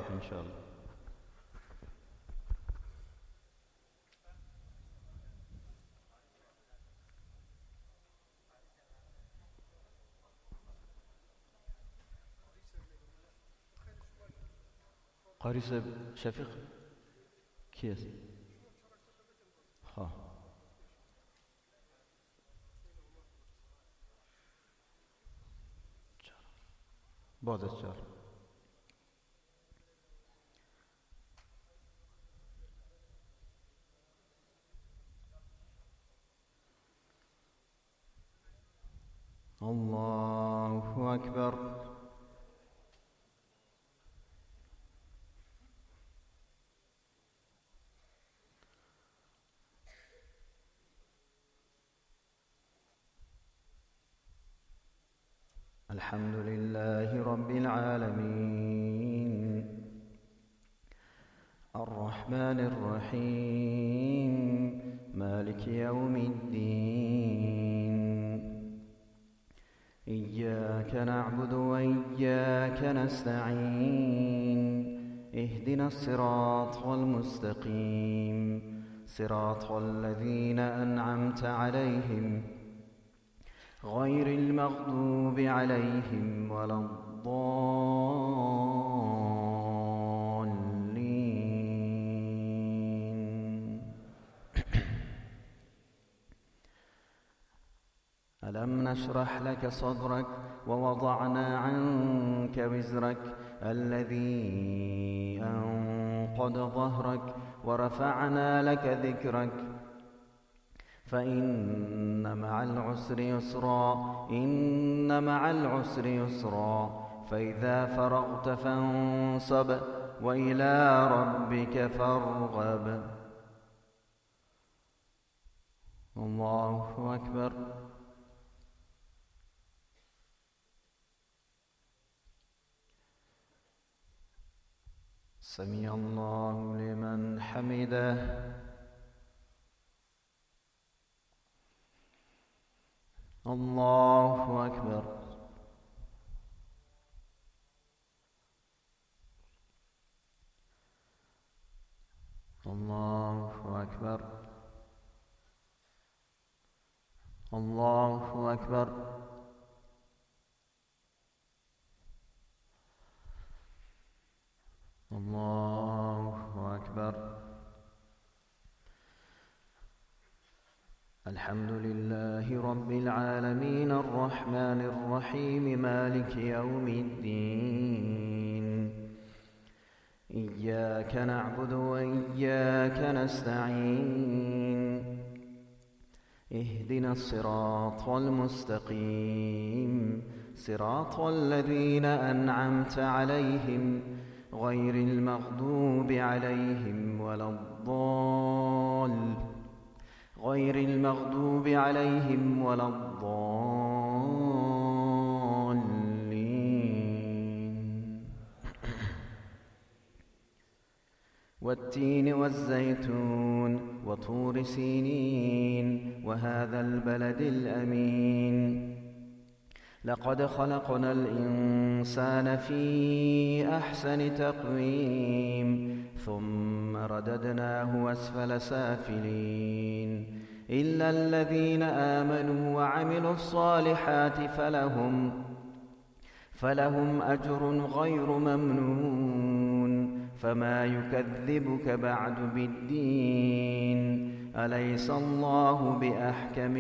إن شاء الله. قارسة شفيق كيس ها بعد الشهر. الله أكبر. الحمد لله رب العالمين الرحمن الرحيم مالك يوم الدين إياك نعبد وإياك نستعين اهدنا الصراط المستقيم صراط الذين أنعمت عليهم غير المغضوب عليهم ولا الضالين. ألم نشرح لك صدرك ووضعنا عنك وزرك الذي أنقض ظهرك ورفعنا لك ذكرك فإن مع العسر يسرا إن مع العسر يسرا فإذا فرغت فانصب وإلى ربك فارغب. الله أكبر. سمع الله لمن حمده. الله أكبر. الله أكبر. الله أكبر. الله أكبر. الحمد لله رب العالمين الرحمن الرحيم مالك يوم الدين إياك نعبد وإياك نستعين اهدنا الصراط المستقيم صراط الذين أنعمت عليهم غير المغضوب عليهم ولا الضالين غير المغضوب عليهم ولا الضالين. والتين والزيتون وطور سينين وهذا البلد الأمين لقد خلقنا الإنسان في أحسن تقويم ثم رددناه أسفل سافلين إلا الذين آمنوا وعملوا الصالحات فلهم أجر غير ممنون فما يكذبك بعد بالدين أليس الله بأحكم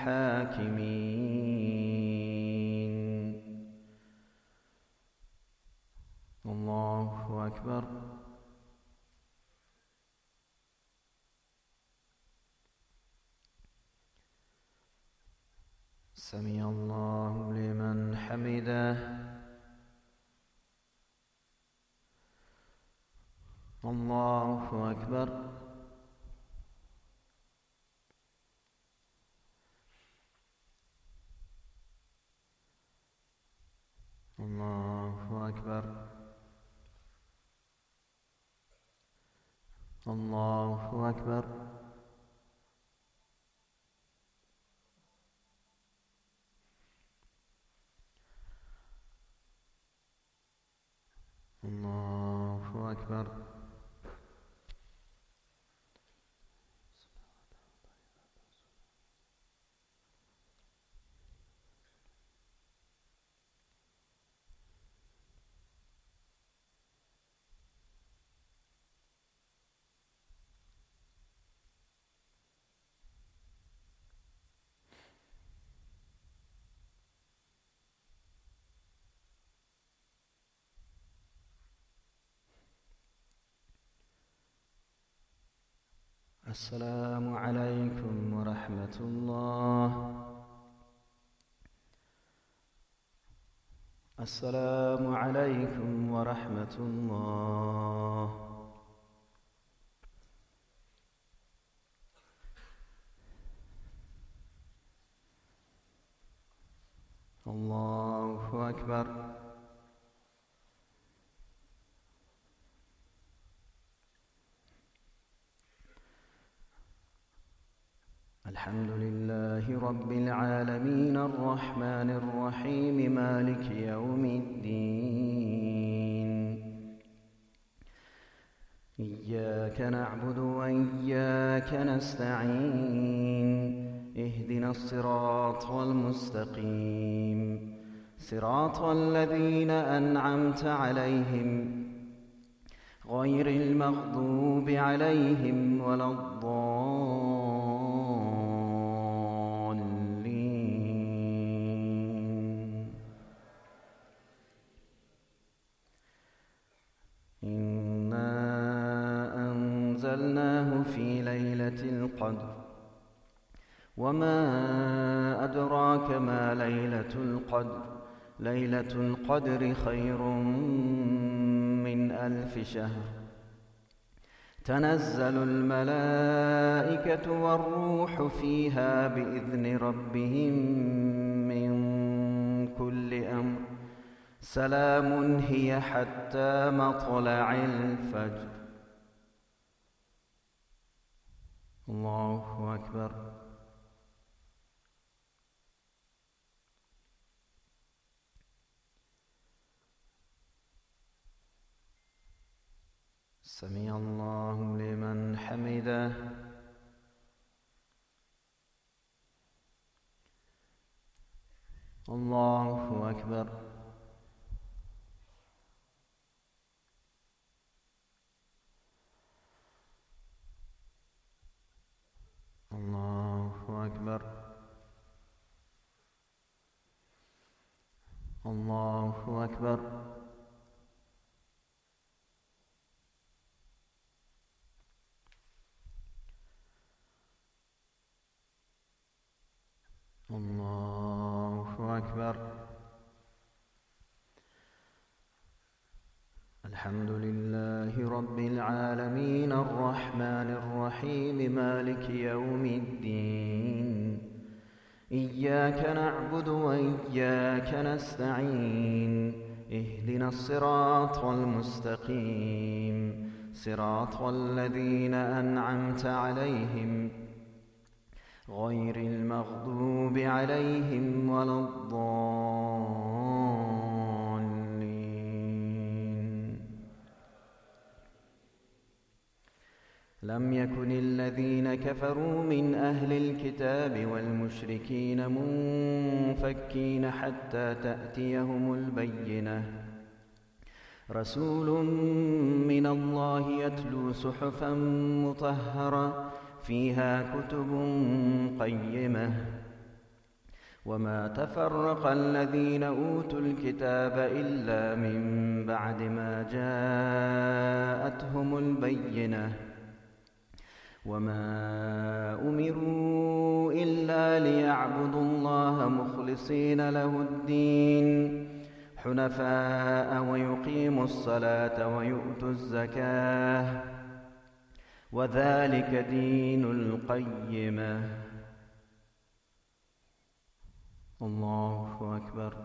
الحاكمين. الله أكبر. سمع الله لمن حمده. الله أكبر. الله أكبر. الله أكبر. الله أكبر. السلام عليكم ورحمة الله. السلام عليكم ورحمة الله. الله أكبر. الحمد لله رب العالمين الرحمن الرحيم مالك يوم الدين. إياك نعبد وإياك نستعين. اهدنا الصراط المستقيم صراط الذين أنعمت عليهم غير المغضوب عليهم ولا الضالين. إنا أنزلناه في ليلة القدر وما أدراك ما ليلة القدر. ليلة القدر خير من 1000 شهر. تنزل الملائكة والروح فيها بإذن ربهم من كل أمر. سلام هي حتى مطلع الفجر. الله أكبر. سمع الله لمن حمده. الله أكبر. الله أكبر. الله أكبر. الله أكبر. الحمد لله رب العالمين الرحمن الرحيم مالك يوم الدين. إياك نعبد وإياك نستعين. اهدنا الصراط المستقيم صراط الذين أنعمت عليهم غير المغضوب عليهم ولا الضالين. لم يكن الذين كفروا من أهل الكتاب والمشركين منفكين حتى تأتيهم البينة. رسول من الله يتلو صحفا مطهرة فيها كتب قيمة. وما تفرق الذين أوتوا الكتاب إلا من بعد ما جاءتهم البينة. وما أمروا إلا ليعبدوا الله مخلصين له الدين حنفاء ويقيموا الصلاة ويؤتوا الزكاة وذلك دين القيمة. الله أكبر.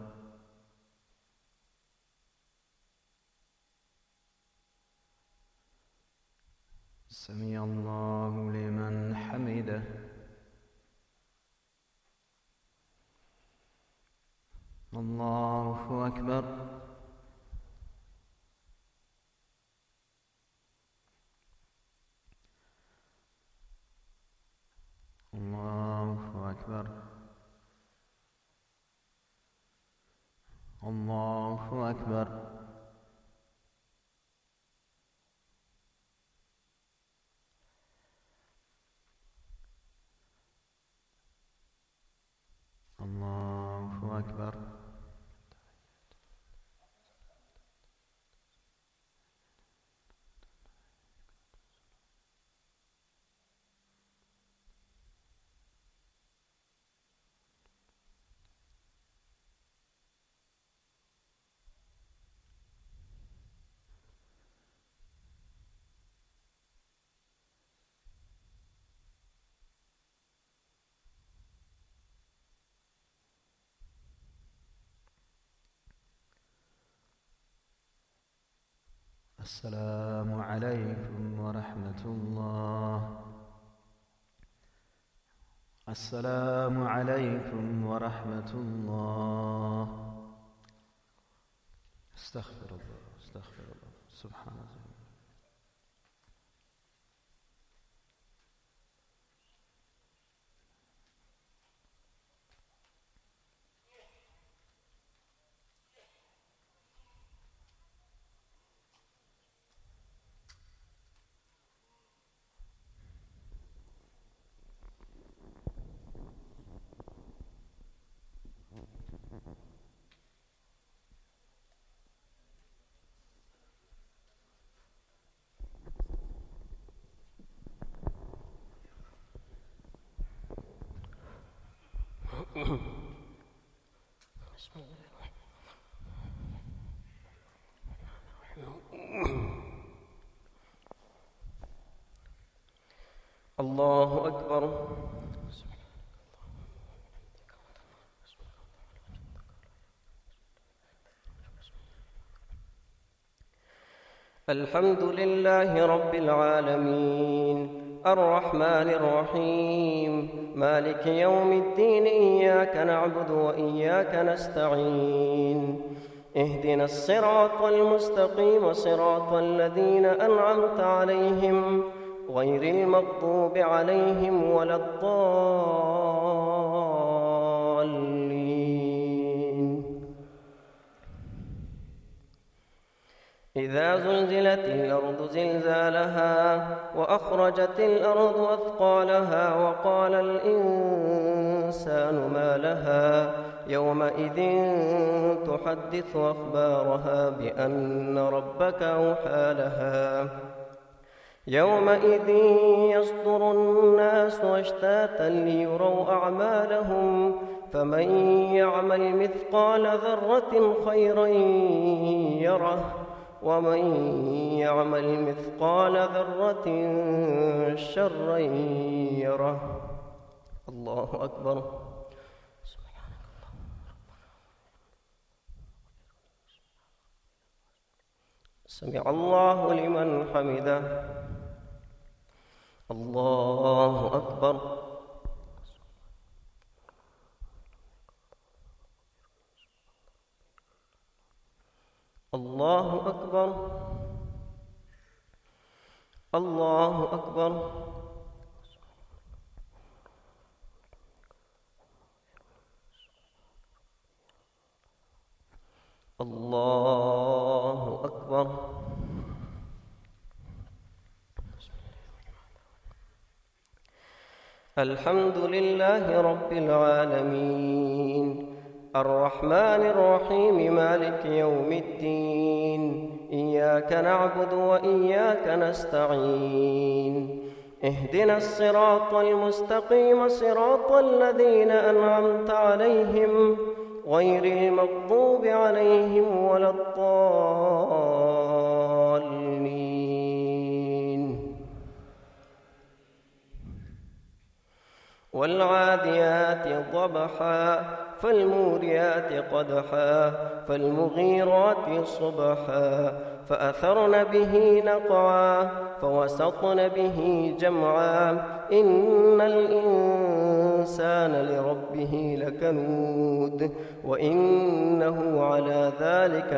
سمع الله لمن حمده. الله أكبر. الله أكبر. الله أكبر. السلام عليكم ورحمة الله. السلام عليكم ورحمة الله. استغفر الله استغفر الله سبحان الله. الله أكبر. الحمد لله رب العالمين الرحمن الرحيم مالك يوم الدين إياك نعبد وإياك نستعين اهدنا الصراط المستقيم صراط الذين أنعمت عليهم غير المغضوب عليهم ولا الضالين. إذا زلزلت الأرض زلزالها وأخرجت الأرض أثقالها وقال الإنسان ما لها يومئذ تحدث أخبارها بأن ربك أوحى لها يومئذ يصدر الناس أشتاتا ليروا أعمالهم فمن يعمل مثقال ذرة خيرا يره ومن يعمل مثقال ذرة شرا يره. الله أكبر. سمع الله لمن حمده. الله أكبر. الله أكبر. الله أكبر. الله أكبر. الحمد لله رب العالمين الرحمن الرحيم مالك يوم الدين إياك نعبد وإياك نستعين اهدنا الصراط المستقيم صراط الذين أنعمت عليهم غير المغضوب عليهم ولا الضالين. والعاديات ضبحا فالموريات قدحا فالمغيرات صبحا فأثرن به نقعا فوسطن به جمعا إن الإنسان لربه لكنود وإنه على ذلك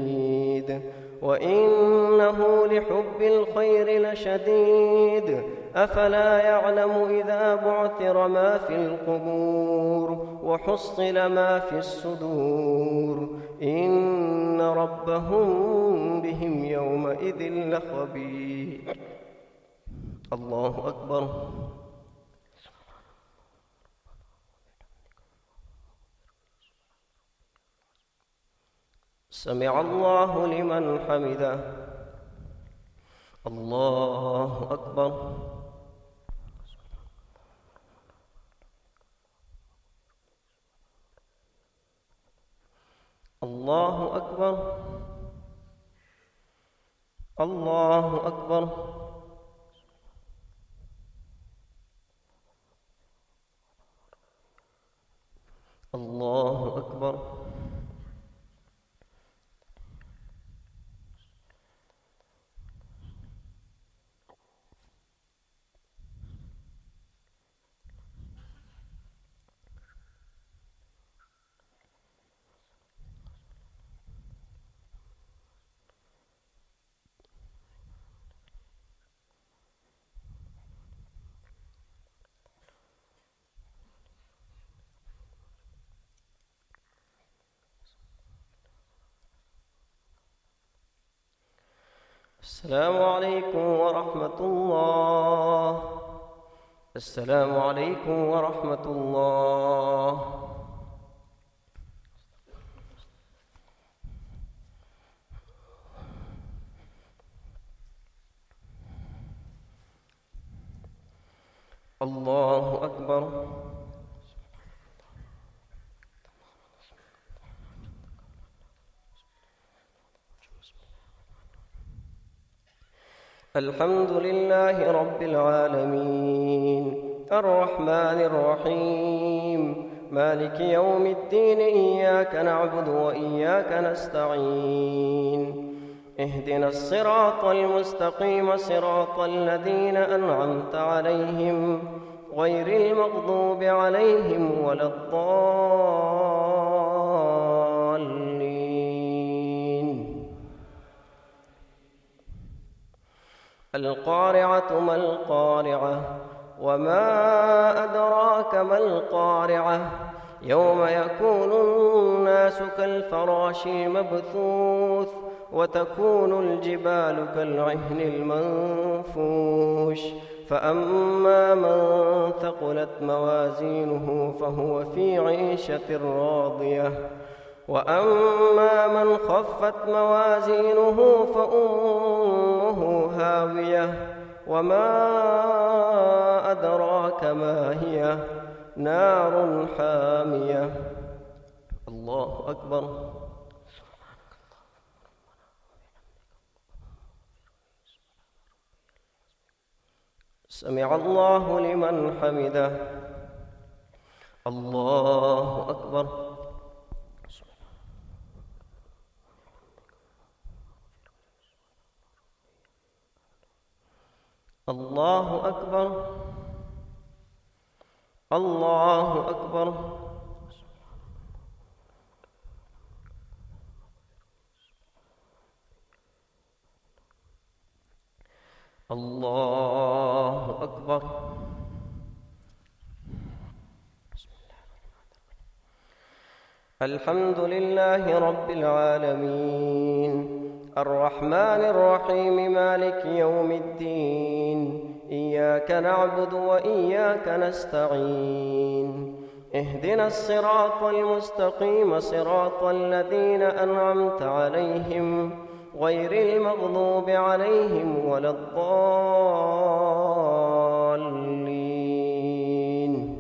لشهيد وإنه لحب الخير لشديد أفلا يعلم إذا بعثر ما في القبور وحصل ما في الصدور إن ربهم بهم يومئذ لخبير. الله أكبر. سمع الله لمن حمده. الله أكبر. الله أكبر. الله أكبر. الله أكبر. السلام عليكم ورحمة الله. السلام عليكم ورحمة الله. الله أكبر. الحمد لله رب العالمين الرحمن الرحيم مالك يوم الدين إياك نعبد وإياك نستعين اهدنا الصراط المستقيم صراط الذين أنعمت عليهم غير المغضوب عليهم ولا الضالين. القارعة ما القارعة وما أدراك ما القارعة يوم يكون الناس كالفراش المبثوث وتكون الجبال كالعهن المنفوش فأما من ثقلت موازينه فهو في عيشة راضية وأما من خفت موازينه فأمه هاوية وما أدراك ما هي نار حامية. الله أكبر. سمع الله لمن حمده. الله أكبر. الله أكبر. الله أكبر. الله أكبر. الحمد لله رب العالمين الرحمن الرحيم مالك يوم الدين إياك نعبد وإياك نستعين اهدنا الصراط المستقيم صراط الذين أنعمت عليهم غير المغضوب عليهم ولا الضالين.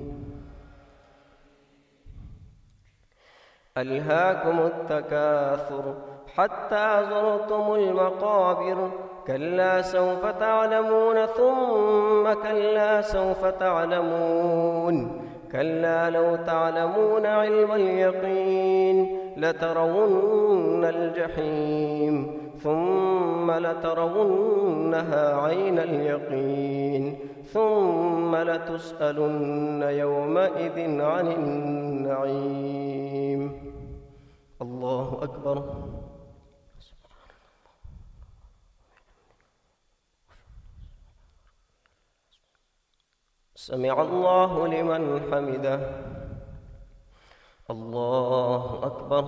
ألهاكم التكاثر حتى زرتم المقابر كلا سوف تعلمون ثم كلا سوف تعلمون كلا لو تعلمون علم اليقين لترون الجحيم ثم لترونها عين اليقين ثم لتسألن يومئذ عن النعيم. الله أكبر. سمع الله لمن حمده. الله أكبر.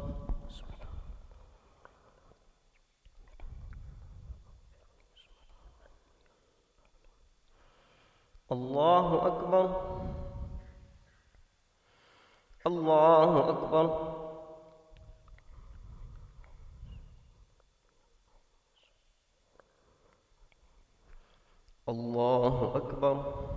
الله أكبر. الله أكبر. الله أكبر.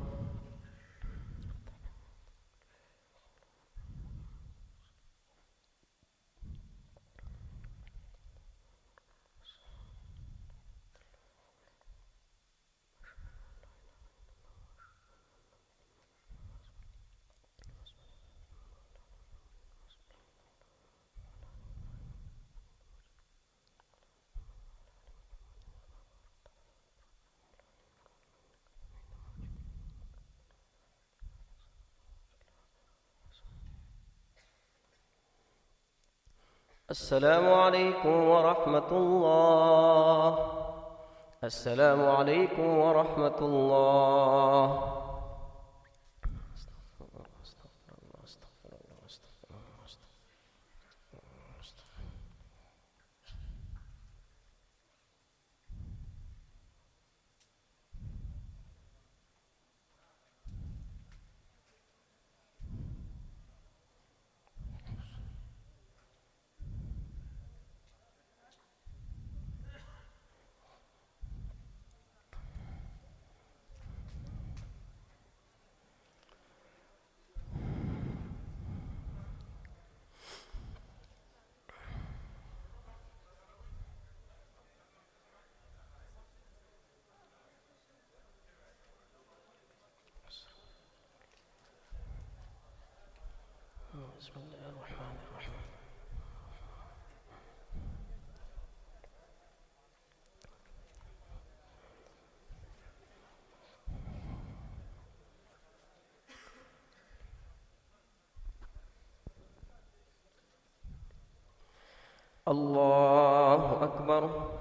السلام عليكم ورحمة الله. السلام عليكم ورحمة الله. بسم الله الرحمن الرحيم. الله أكبر.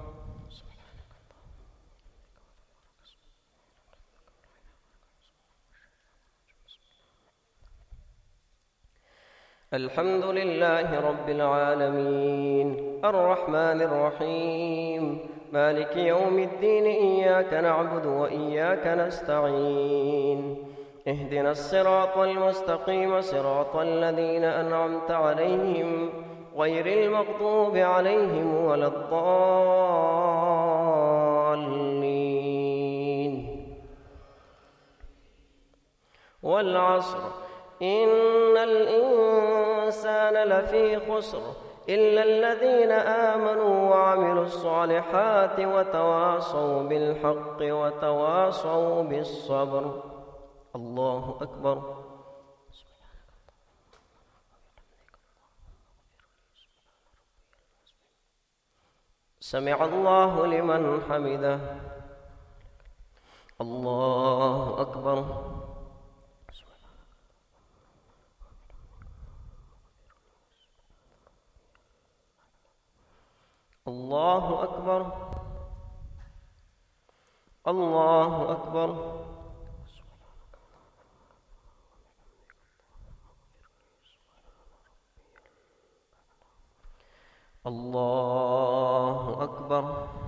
الحمد لله رب العالمين الرحمن الرحيم مالك يوم الدين إياك نعبد وإياك نستعين اهدنا الصراط المستقيم صراط الذين أنعمت عليهم غير المغضوب عليهم ولا الضالين. والعصر إن الإنسان لفي خسر إلا الذين آمنوا وعملوا الصالحات وتواصوا بالحق وتواصوا بالصبر. الله أكبر. سمع الله لمن حمده. الله أكبر. الله أكبر. الله أكبر. الله أكبر.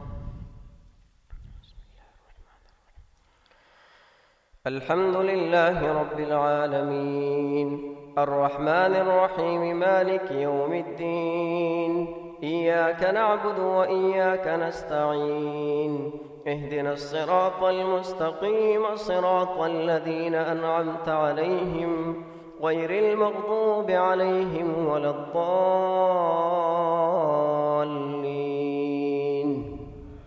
الحمد لله رب العالمين الرحمن الرحيم مالك يوم الدين إياك نعبد وإياك نستعين اهدنا الصراط المستقيم صراط الذين أنعمت عليهم غير المغضوب عليهم ولا الضالين.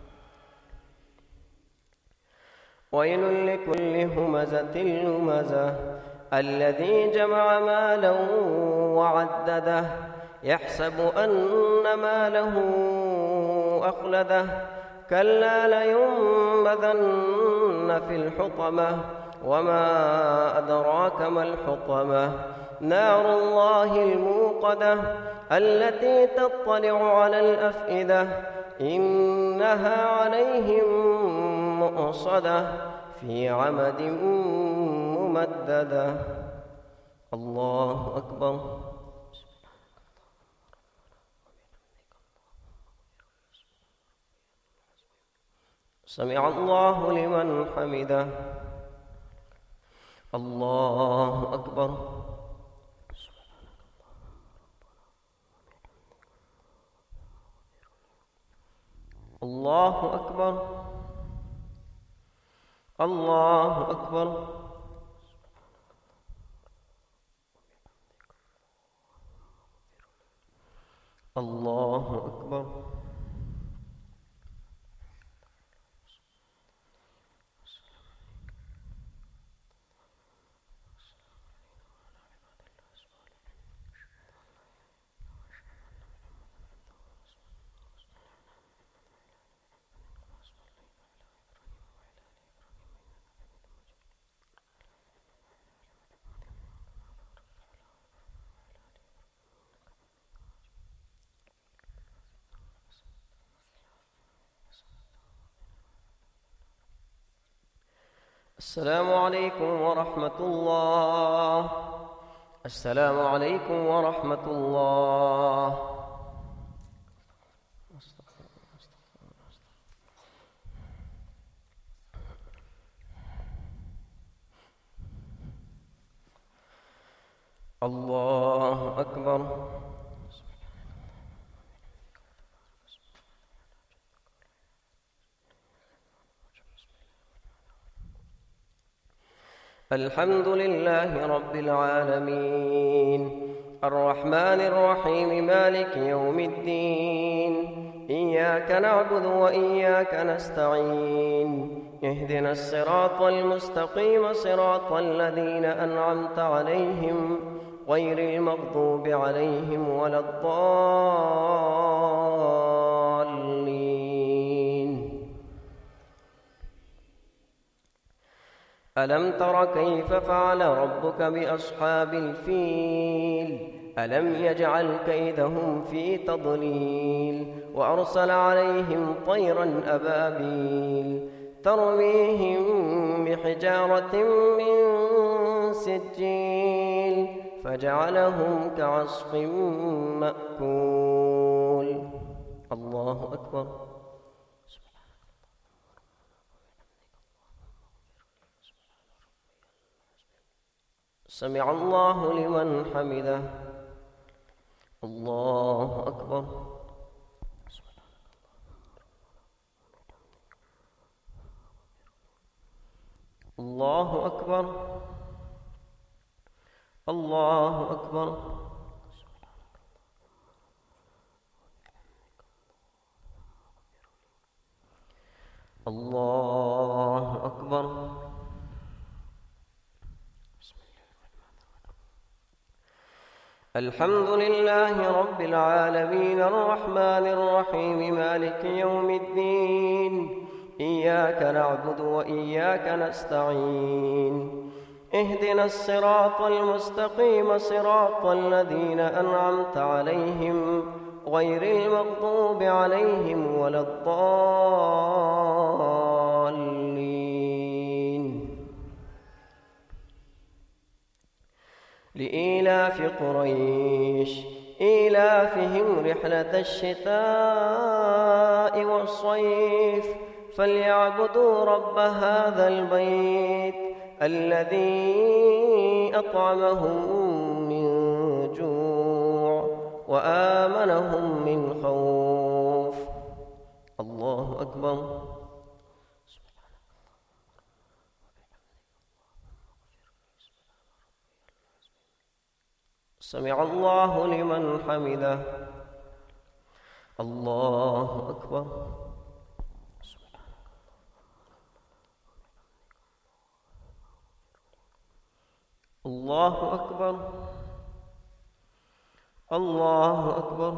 ويل لكل همزة لمزة الذي جمع مالا وعدده يحسب أن ماله أخلده كلا لينبذن في الحطمة وما أدراك ما الحطمة نار الله الموقدة التي تطلع على الأفئدة إنها عليهم مؤصدة في عمد ممددة. الله أكبر. سمع الله لمن حمده. الله أكبر. الله أكبر. الله أكبر. الله أكبر. السلام عليكم ورحمة الله. السلام عليكم ورحمة الله. الله أكبر. الحمد لله رب العالمين، الرحمن الرحيم، مالك يوم الدين. إياك نعبد وإياك نستعين، اهدنا الصراط المستقيم، صراط الذين أنعمت عليهم غير المغضوب عليهم ولا الضالين. ألم تر كيف فعل ربك بأصحاب الفيل؟ ألم يجعل كيدهم في تضليل، وأرسل عليهم طيرا أبابيل ترميهم بحجارة من سجيل فجعلهم كعصف مأكول. الله أكبر. سمع الله لمن حمده. الله أكبر. الله أكبر. الله أكبر. الله أكبر. الحمد لله رب العالمين، الرحمن الرحيم، مالك يوم الدين. إياك نعبد وإياك نستعين، اهدنا الصراط المستقيم، صراط الذين أنعمت عليهم غير المغضوب عليهم ولا الضالين. لإيلاف قريش إيلافهم رحلة الشتاء والصيف فليعبدوا رب هذا البيت الذي أطعمهم من جوع وآمنهم من خوف. الله أكبر. سمع الله لمن حمده. الله أكبر. الله أكبر. الله أكبر.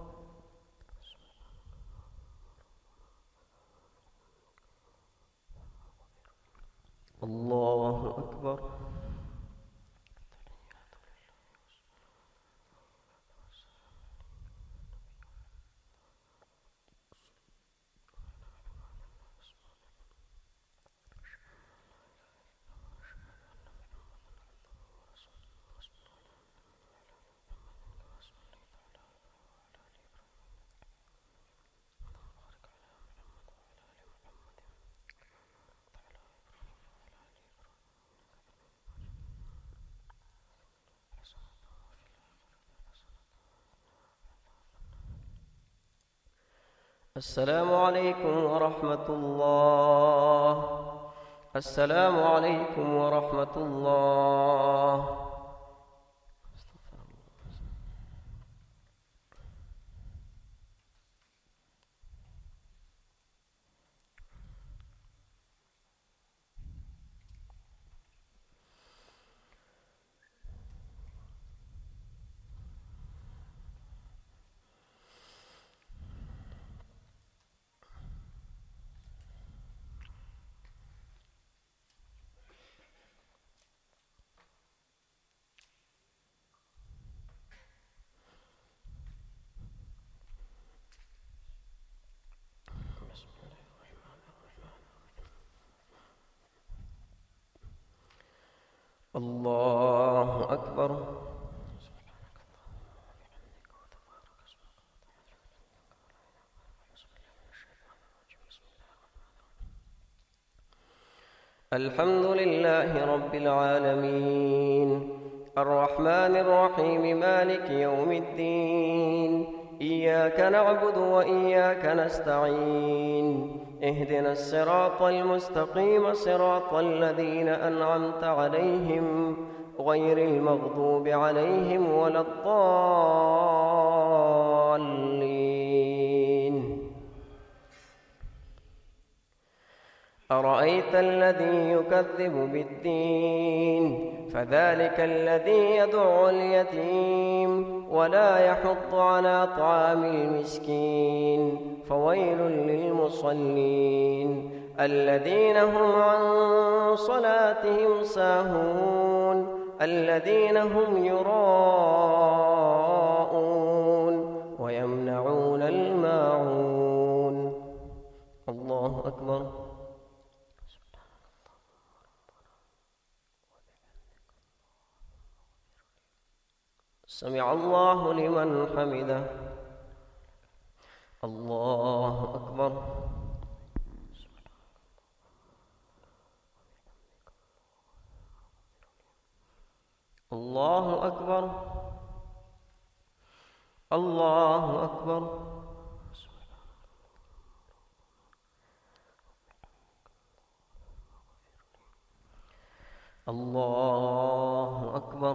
الله أكبر. السلام عليكم ورحمة الله. السلام عليكم ورحمة الله. الله أكبر. الحمد لله رب العالمين، الرحمن الرحيم، مالك يوم الدين. إياك نعبد وإياك نستعين، اهدنا الصراط المستقيم، صراط الذين أنعمت عليهم غير المغضوب عليهم ولا الضالين. أرأيت الذي يكذب بالدين فذلك الذي يدع اليتيم ولا يحض على طعام المسكين. فويل للمصلين الذين هم عن صلاتهم ساهون، الذين هم يراءون ويمنعون الماعون. الله أكبر. سمع الله لمن حمده. الله أكبر. الله أكبر. الله أكبر. الله أكبر.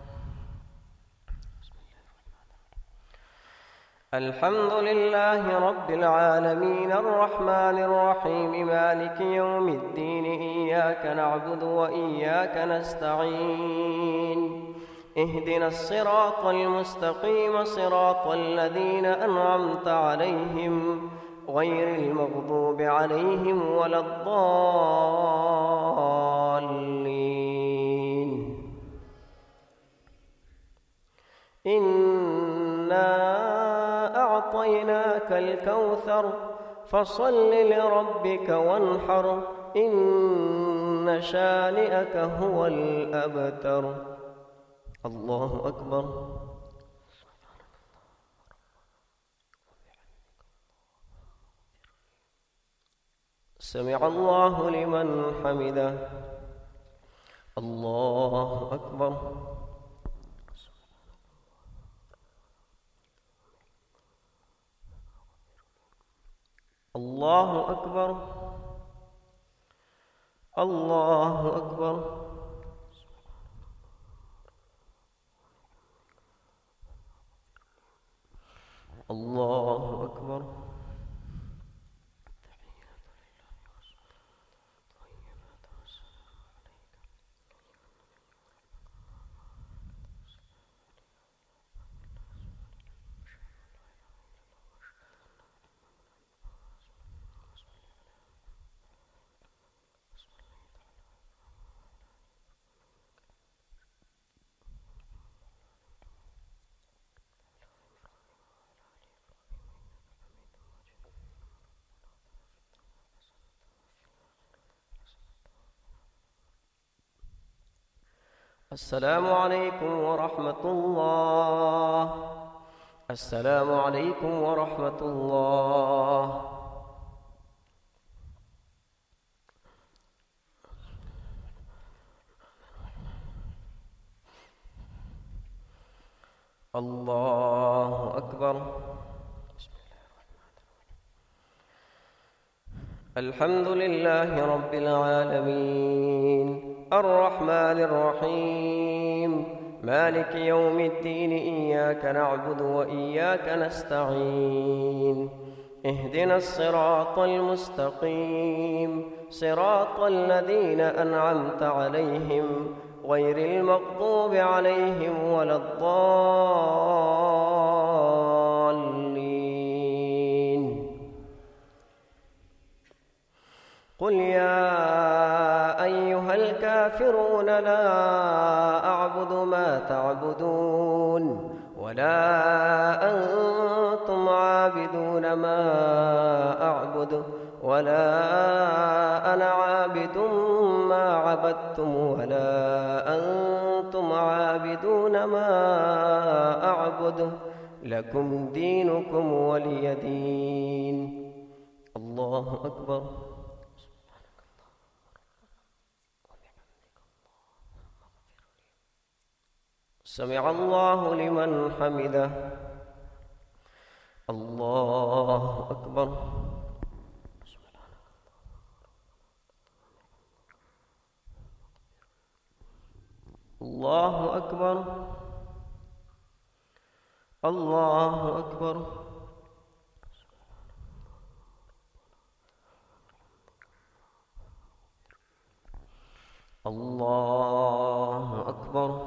الحمد لله رب العالمين، الرحمن الرحيم، مالك يوم الدين. إياك نعبد وإياك نستعين، اهدنا الصراط المستقيم، صراط الذين أنعمت عليهم غير المغضوب عليهم ولا الضالين. إنا أعطيناك الكوثر فصل لربك وانحر، إن شانئك هو الأبتر. الله أكبر. سمع الله لمن حمده. الله أكبر. الله أكبر. الله أكبر. الله أكبر. السلام عليكم ورحمة الله. السلام عليكم ورحمة الله. الله أكبر. الحمد لله رب العالمين الرحمن الرحيم مالك يوم الدين إياك نعبد وإياك نستعين اهدنا الصراط المستقيم صراط الذين أنعمت عليهم غير المغضوب عليهم ولا الضالين. قل يا أيها الكافرون لا أعبد ما تعبدون ولا أنتم عابدون ما أعبد ولا أنا عابد ما عبدتم ولا أنتم عابدون ما أعبد لكم دينكم ولي دين. الله أكبر. سمع الله لمن حمده. الله أكبر. الله أكبر. الله أكبر. الله أكبر.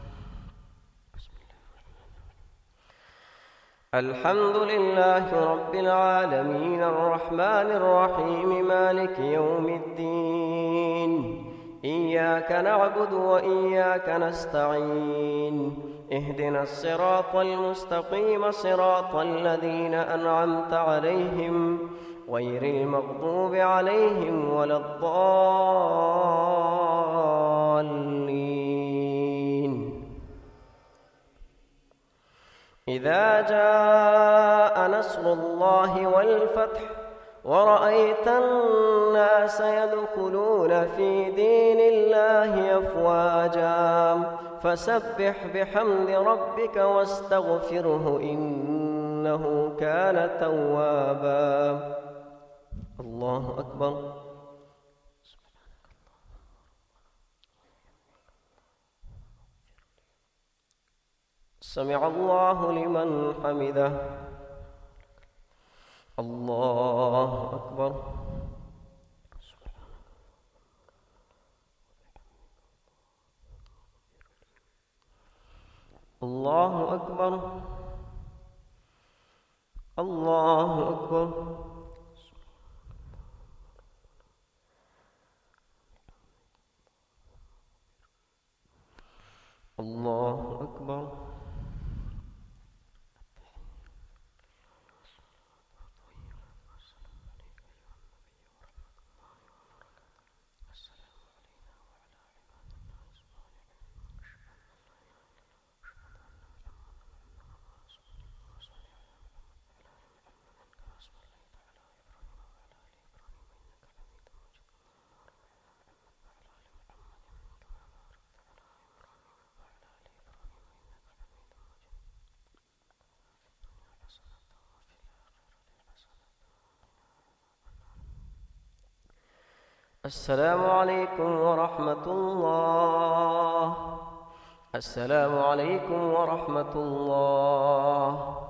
الحمد لله رب العالمين الرحمن الرحيم مالك يوم الدين إياك نعبد وإياك نستعين اهدنا الصراط المستقيم صراط الذين أنعمت عليهم غير المغضوب عليهم ولا الضالين. إذا جاء نصر الله والفتح ورأيت الناس يدخلون في دين الله أفواجا فسبح بحمد ربك واستغفره إنه كان توابا. الله أكبر. سمع الله لمن حمده. الله أكبر. الله أكبر. الله أكبر. الله أكبر. السلام عليكم ورحمة الله. السلام عليكم ورحمة الله.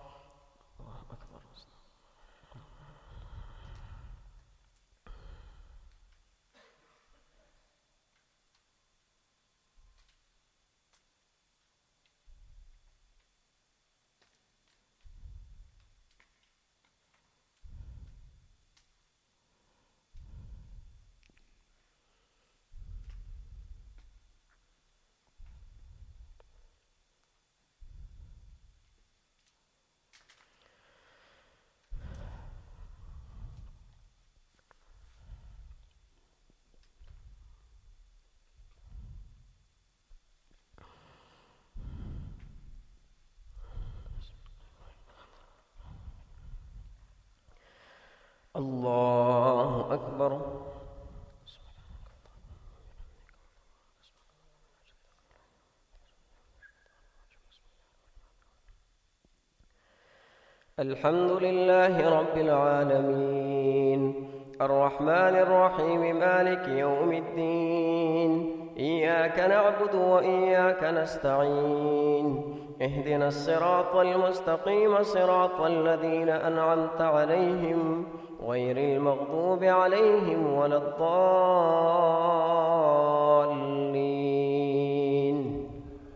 الله أكبر. الحمد لله رب العالمين الرحمن الرحيم مالك يوم الدين إياك نعبد وإياك نستعين اهدنا الصراط المستقيم صراط الذين أنعمت عليهم غير المغضوب عليهم ولا الضالين.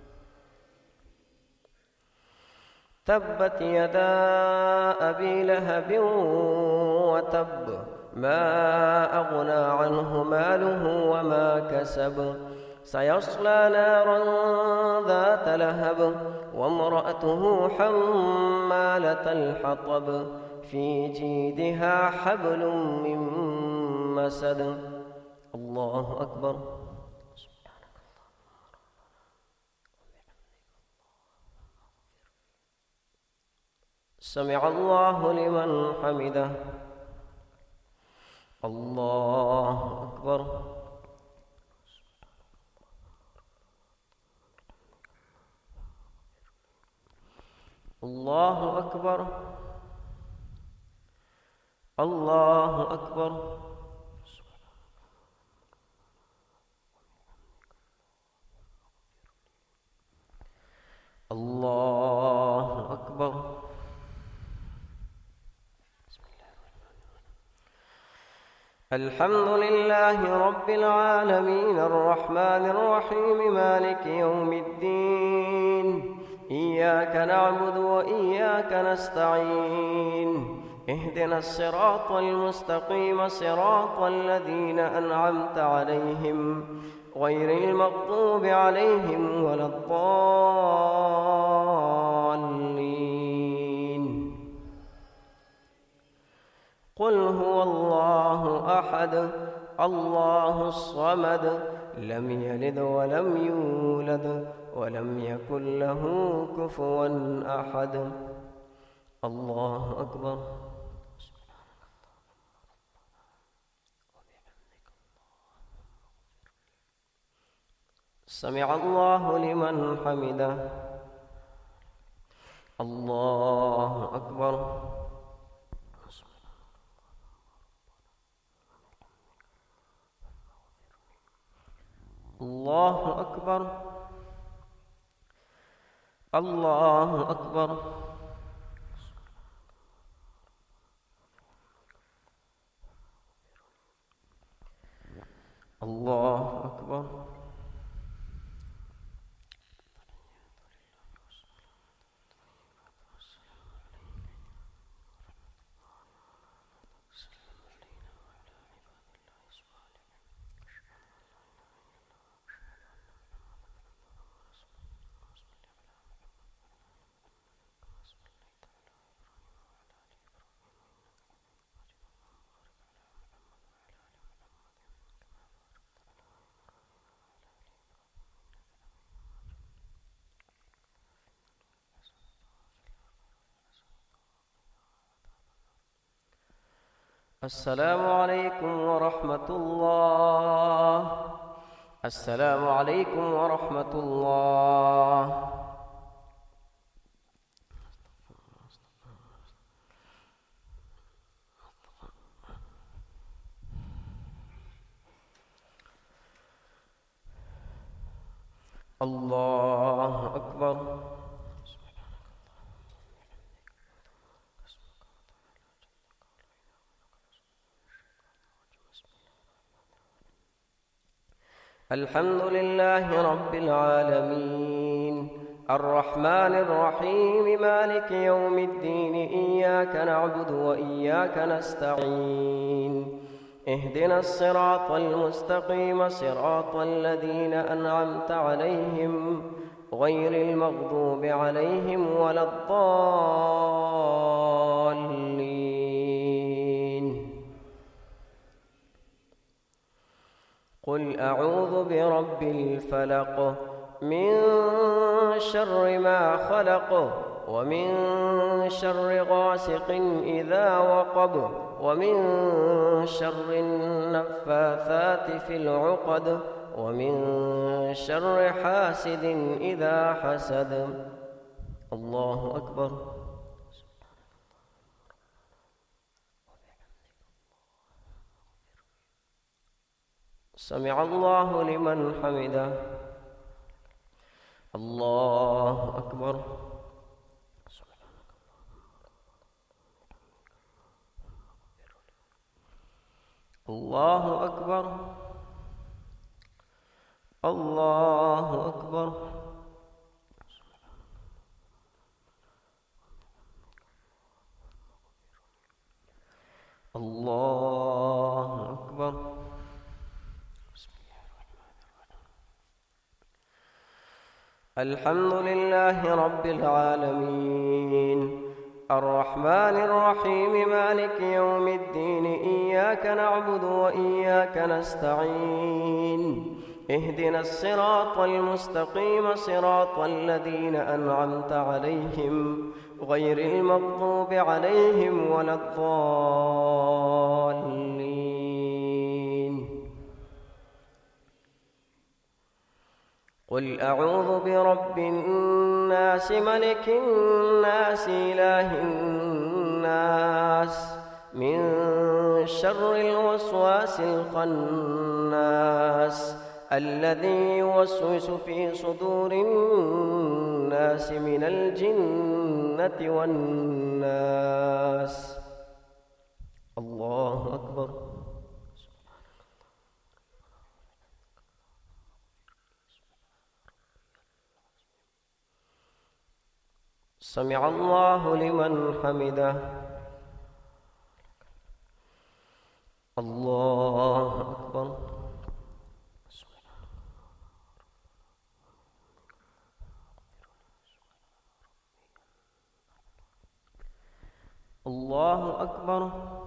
تبت يدا أبي لهب وتب ما أغنى عنه ماله وما كسب سيصلى نارا ذات لهب وامرأته حمالة الحطب في جيدها حبل من مسد. الله أكبر. سمع الله لمن حمده. الله أكبر. الله أكبر. الله أكبر. الله أكبر. الحمد لله رب العالمين الرحمن الرحيم مالك يوم الدين إياك نعبد وإياك نستعين اهدنا الصراط المستقيم صراط الذين أنعمت عليهم غير المغضوب عليهم ولا الضالين. قل هو الله أحد الله الصمد لم يلد ولم يولد ولم يكن له كفوا أحد. الله أكبر. سمع الله لمن حمده. الله أكبر. الله أكبر. الله أكبر. الله أكبر. السلام عليكم ورحمة الله. السلام عليكم ورحمة الله. الله أكبر. الحمد لله رب العالمين الرحمن الرحيم مالك يوم الدين إياك نعبد وإياك نستعين اهدنا الصراط المستقيم صراط الذين أنعمت عليهم غير المغضوب عليهم ولا الضالين. قل أعوذ برب الفلق من شر ما خلق ومن شر غاسق إذا وقب ومن شر النفاثات في العقد ومن شر حاسد إذا حسد. الله أكبر. سمع الله لمن حمده. الله أكبر. الله أكبر. الله أكبر. الله أكبر. الحمد لله رب العالمين الرحمن الرحيم مالك يوم الدين إياك نعبد وإياك نستعين اهدنا الصراط المستقيم صراط الذين أنعمت عليهم غير المغضوب عليهم ولا الضالين. قل أعوذ برب الناس ملك الناس إله الناس من شر الوسواس الخناس الذي يوسوس في صدور الناس من الجنة والناس. الله أكبر. سمع الله لمن حمده. الله أكبر. الله أكبر.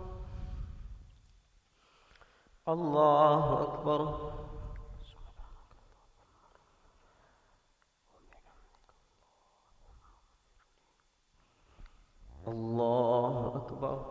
الله أكبر. الله أكبر.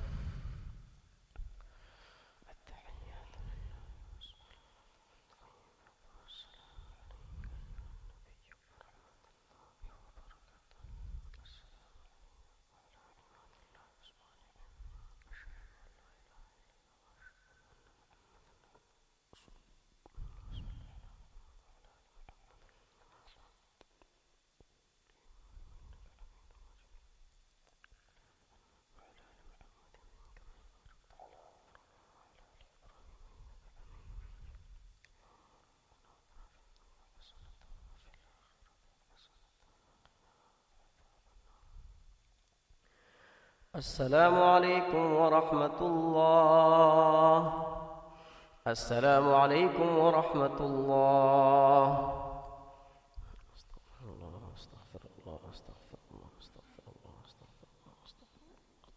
السلام عليكم ورحمة الله. السلام عليكم ورحمة الله. استغفر الله استغفر الله استغفر الله استغفر الله استغفر الله استغفر الله.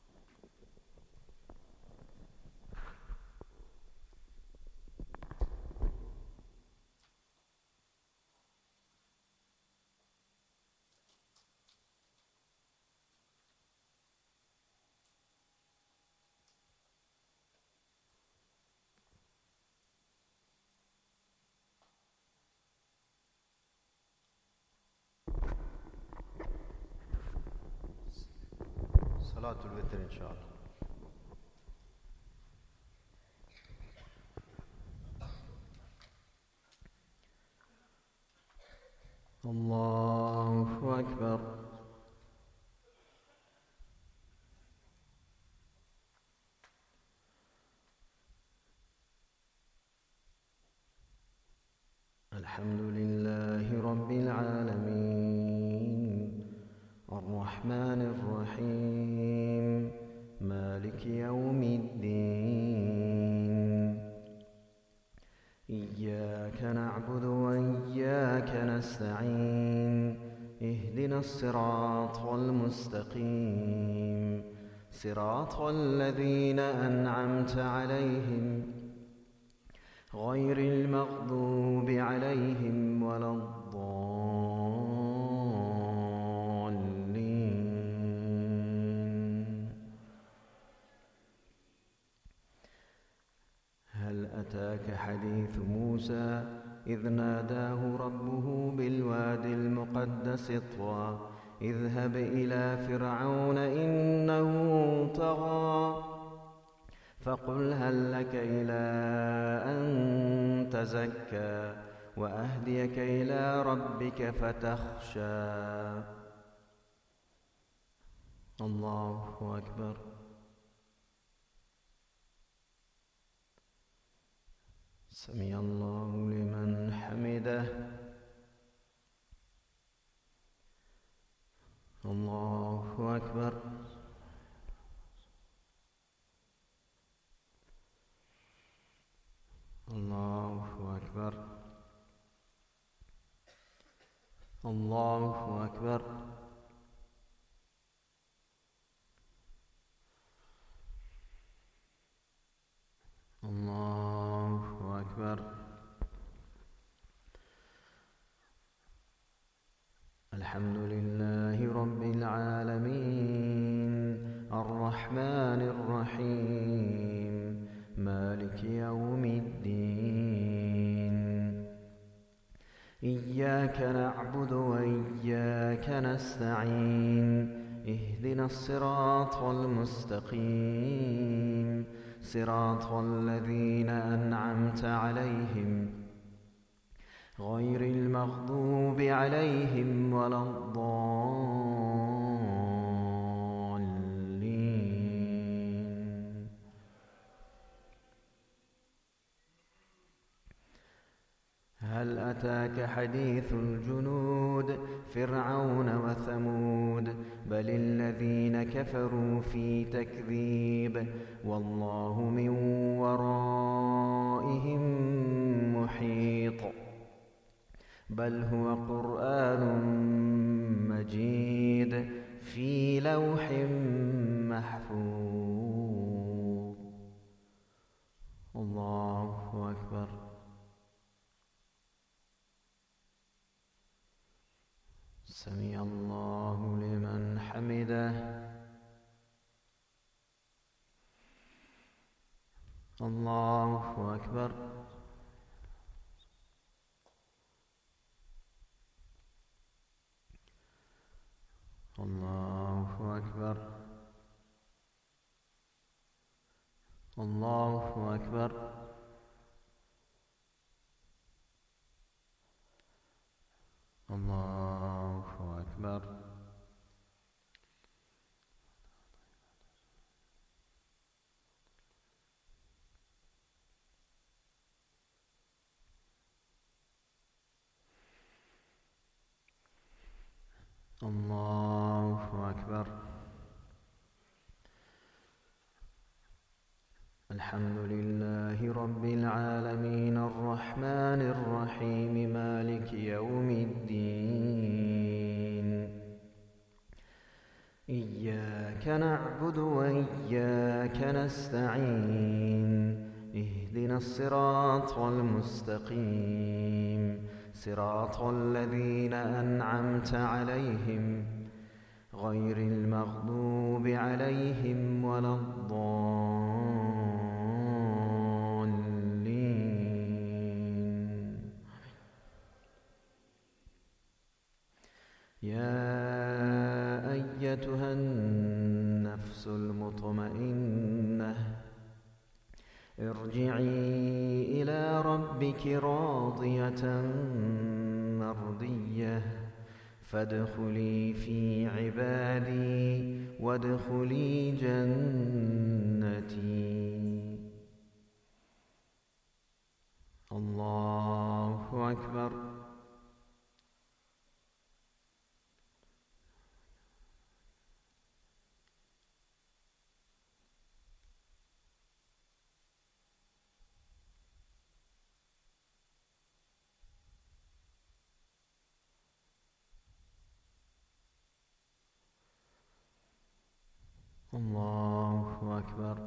صلاة الوتر إن شاء الله. الله أكبر. الحمد لله رب العالمين الرحمن الرحيم مالك يوم الدين إياك نعبد وإياك نستعين اهدنا الصراط المستقيم صراط الذين أنعمت عليهم غير المغضوب عليهم ولا الضالين. هل أتاك حديث موسى إذ ناداه ربه بالوادي المقدس طوى اذهب إلى فرعون إنه طغى فقل هل لك إلى أن تزكى وأهديك إلى ربك فتخشى. الله أكبر. سمع الله لمن حمده. الله أكبر. الله أكبر. الله أكبر. الله أكبر. الحمد لله رب العالمين الرحمن الرحيم مالك يوم الدين. إياك نعبد وإياك نستعين اهدنا الصراط المستقيم صراط الذين أنعمت عليهم غير المغضوب عليهم ولا الضالين. هل أتاك حديث الجنود فرعون وثمود بل الذين كفروا في تكذيب والله من ورائهم محيط. بل هو قرآن مجيد في لوح محفوظ. الله أكبر. سمع الله لمن حمده. الله أكبر. الله أكبر. الله أكبر. الله أكبر. الله أكبر. الحمد لله رب العالمين الرحمن الرحيم مالك يوم الدين. إياك نعبد وإياك نستعين اهدنا الصراط المستقيم صراط الذين أنعمت عليهم غير المغضوب عليهم ولا الضالين. يا أيتها النفس المطمئنة ارجعي إلى ربك راضية مرضية فادخلي في عبادي وادخلي جنتي. الله أكبر. الله أكبر.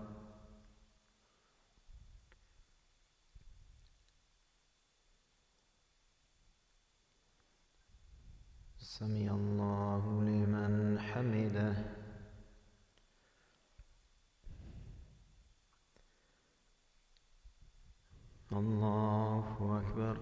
سمع الله لمن حمده. الله أكبر.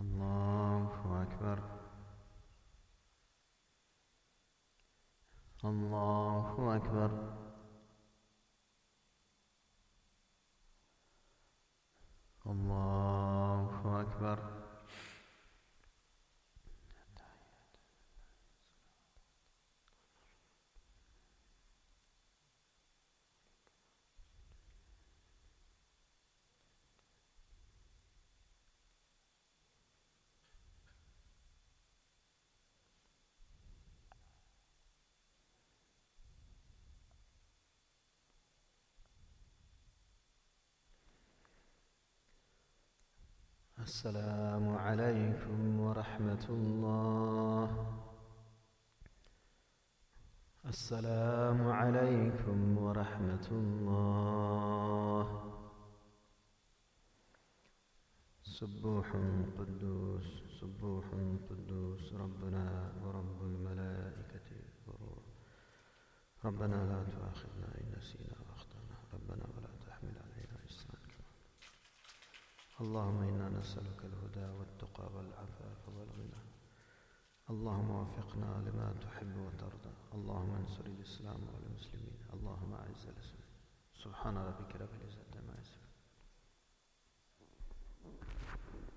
الله أكبر. الله أكبر. الله أكبر. السلام عليكم ورحمة الله. السلام عليكم ورحمة الله. سبوح قدوس سبوح قدوس ربنا ورب الملائكة والروح. ربنا لا تؤاخذنا إن نسينا وأخطأنا ربنا ولا تحمل علينا إصرا. اللهم إنا نسألك الهدى والتقى والعفاف والغنى. اللهم وفقنا لما تحب وترضى. اللهم انصر الإسلام والمسلمين. اللهم أعز الإسلام. سبحان ربك رب العزة عما يصفون.